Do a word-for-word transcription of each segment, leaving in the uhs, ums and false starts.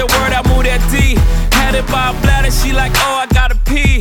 the word, I moved that D. Had it by a bladder, she like, oh, I gotta pee.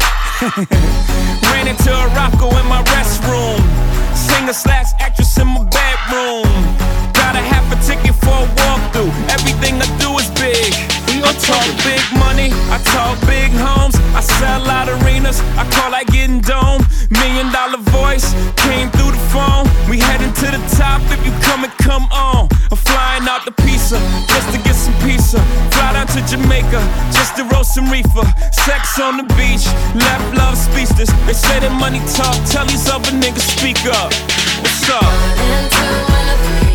Ran into a Rocco in my restroom. Singer slash actress in my bedroom. Got a half a ticket for a walkthrough. Everything I do is big. I talk big money, I talk big homes. I sell out arenas, I call that getting dome. Million dollar voice, came through the phone. We heading to the top, if you come and come on. I'm flying out the pizza, just to get some pizza. Fly down to Jamaica, just to roast some reefer. Sex on the beach, left love speechless. They say that money talk, tell these other niggas speak up. What's up?